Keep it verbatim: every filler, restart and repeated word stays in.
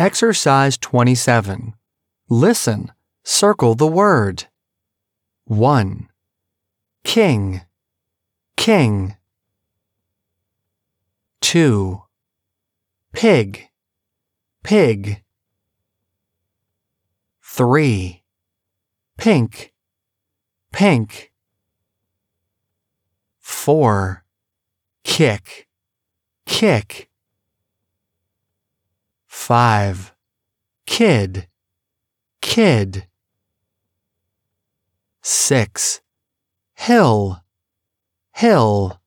Exercise twenty-seven. Listen. Circle the word. one. King, king. two. Pig, pig. three. Pink, pink. four. Kick, kick. five. Kid, kid. six. Hill, hill.